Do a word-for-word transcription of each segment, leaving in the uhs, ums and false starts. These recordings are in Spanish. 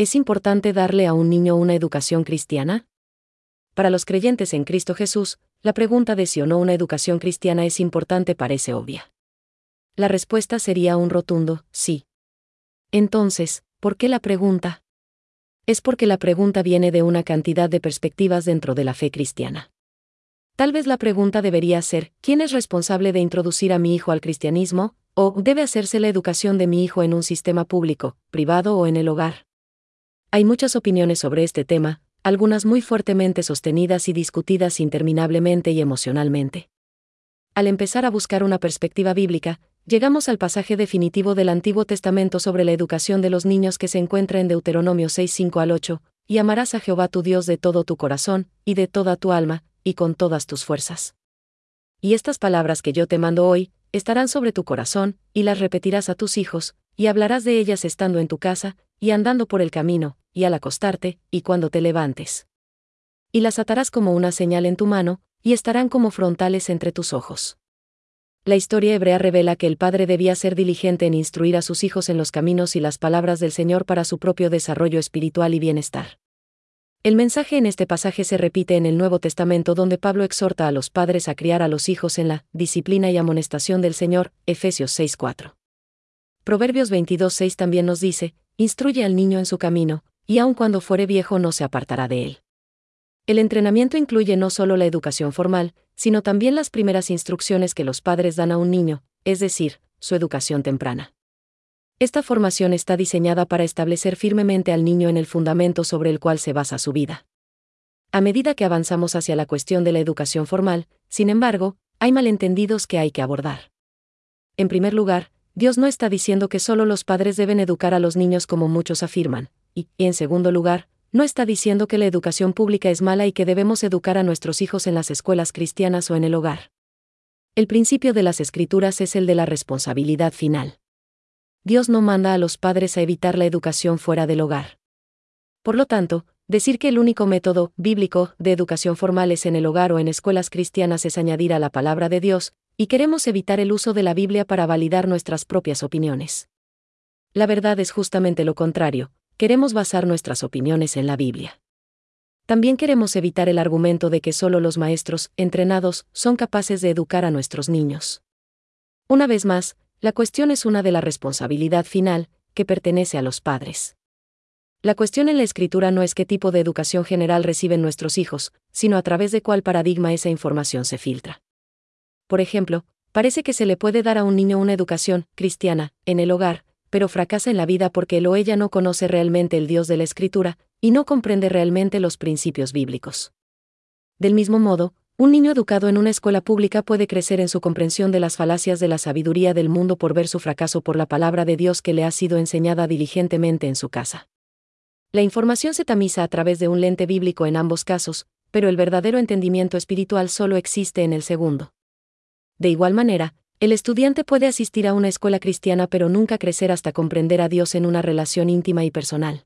¿Es importante darle a un niño una educación cristiana? Para los creyentes en Cristo Jesús, la pregunta de si o no una educación cristiana es importante parece obvia. La respuesta sería un rotundo sí. Entonces, ¿por qué la pregunta? Es porque la pregunta viene de una cantidad de perspectivas dentro de la fe cristiana. Tal vez la pregunta debería ser, ¿quién es responsable de introducir a mi hijo al cristianismo? ¿O debe hacerse la educación de mi hijo en un sistema público, privado o en el hogar? Hay muchas opiniones sobre este tema, algunas muy fuertemente sostenidas y discutidas interminablemente y emocionalmente. Al empezar a buscar una perspectiva bíblica, llegamos al pasaje definitivo del Antiguo Testamento sobre la educación de los niños que se encuentra en Deuteronomio seis cinco al ocho, y amarás a Jehová tu Dios de todo tu corazón, y de toda tu alma, y con todas tus fuerzas. Y estas palabras que yo te mando hoy, estarán sobre tu corazón, y las repetirás a tus hijos, y hablarás de ellas estando en tu casa, y andando por el camino, y al acostarte, y cuando te levantes. Y las atarás como una señal en tu mano, y estarán como frontales entre tus ojos. La historia hebrea revela que el padre debía ser diligente en instruir a sus hijos en los caminos y las palabras del Señor para su propio desarrollo espiritual y bienestar. El mensaje en este pasaje se repite en el Nuevo Testamento, donde Pablo exhorta a los padres a criar a los hijos en la disciplina y amonestación del Señor, Efesios seis cuatro. Proverbios veintidós seis también nos dice, instruye al niño en su camino, y aun cuando fuere viejo no se apartará de él. El entrenamiento incluye no solo la educación formal, sino también las primeras instrucciones que los padres dan a un niño, es decir, su educación temprana. Esta formación está diseñada para establecer firmemente al niño en el fundamento sobre el cual se basa su vida. A medida que avanzamos hacia la cuestión de la educación formal, sin embargo, hay malentendidos que hay que abordar. En primer lugar, Dios no está diciendo que solo los padres deben educar a los niños como muchos afirman, y, y en segundo lugar, no está diciendo que la educación pública es mala y que debemos educar a nuestros hijos en las escuelas cristianas o en el hogar. El principio de las Escrituras es el de la responsabilidad final. Dios no manda a los padres a evitar la educación fuera del hogar. Por lo tanto, decir que el único método bíblico de educación formal es en el hogar o en escuelas cristianas es añadir a la palabra de Dios, y queremos evitar el uso de la Biblia para validar nuestras propias opiniones. La verdad es justamente lo contrario, queremos basar nuestras opiniones en la Biblia. También queremos evitar el argumento de que solo los maestros, entrenados, son capaces de educar a nuestros niños. Una vez más, la cuestión es una de la responsabilidad final, que pertenece a los padres. La cuestión en la Escritura no es qué tipo de educación general reciben nuestros hijos, sino a través de cuál paradigma esa información se filtra. Por ejemplo, parece que se le puede dar a un niño una educación cristiana en el hogar, pero fracasa en la vida porque él o ella no conoce realmente el Dios de la Escritura, y no comprende realmente los principios bíblicos. Del mismo modo, un niño educado en una escuela pública puede crecer en su comprensión de las falacias de la sabiduría del mundo por ver su fracaso por la palabra de Dios que le ha sido enseñada diligentemente en su casa. La información se tamiza a través de un lente bíblico en ambos casos, pero el verdadero entendimiento espiritual solo existe en el segundo. De igual manera, el estudiante puede asistir a una escuela cristiana pero nunca crecer hasta comprender a Dios en una relación íntima y personal.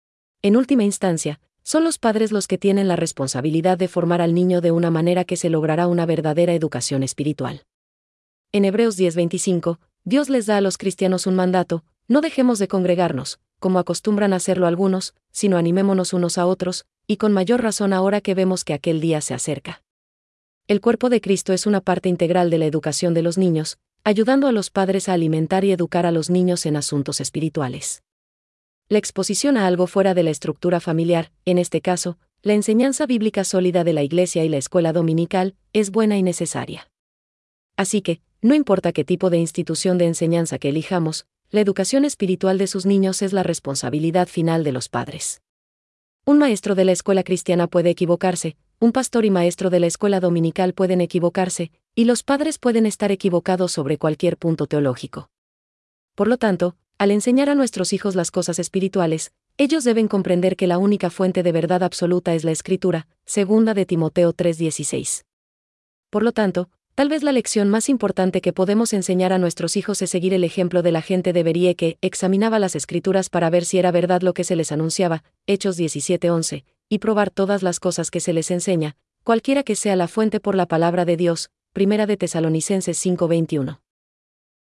En última instancia, son los padres los que tienen la responsabilidad de formar al niño de una manera que se logrará una verdadera educación espiritual. En Hebreos diez veinticinco, Dios les da a los cristianos un mandato: no dejemos de congregarnos, como acostumbran hacerlo algunos, sino animémonos unos a otros, y con mayor razón ahora que vemos que aquel día se acerca. El cuerpo de Cristo es una parte integral de la educación de los niños, ayudando a los padres a alimentar y educar a los niños en asuntos espirituales. La exposición a algo fuera de la estructura familiar, en este caso, la enseñanza bíblica sólida de la iglesia y la escuela dominical, es buena y necesaria. Así que, no importa qué tipo de institución de enseñanza que elijamos, la educación espiritual de sus niños es la responsabilidad final de los padres. Un maestro de la escuela cristiana puede equivocarse, un pastor y maestro de la escuela dominical pueden equivocarse, y los padres pueden estar equivocados sobre cualquier punto teológico. Por lo tanto, al enseñar a nuestros hijos las cosas espirituales, ellos deben comprender que la única fuente de verdad absoluta es la Escritura, segunda de Timoteo tres dieciséis. Por lo tanto, tal vez la lección más importante que podemos enseñar a nuestros hijos es seguir el ejemplo de la gente de Berea que examinaba las Escrituras para ver si era verdad lo que se les anunciaba, Hechos diecisiete once, y probar todas las cosas que se les enseña, cualquiera que sea la fuente por la palabra de Dios, primera de Tesalonicenses cinco veintiuno.